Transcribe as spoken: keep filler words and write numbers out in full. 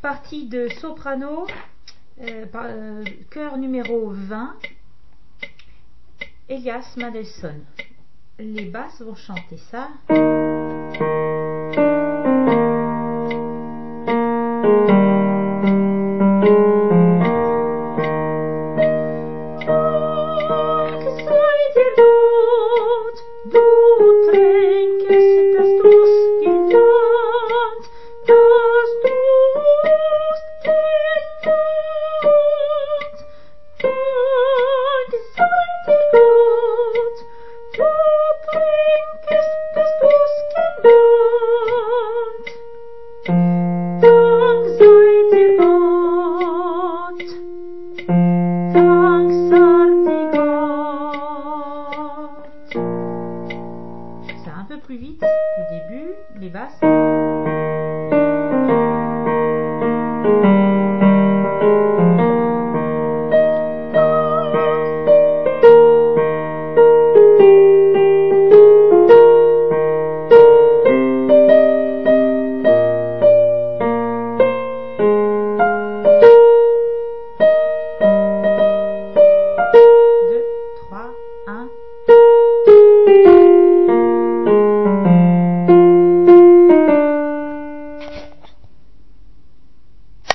Partie de soprano, euh, par, euh, chœur numéro vingt, Elias Mandelson. Les basses vont chanter ça.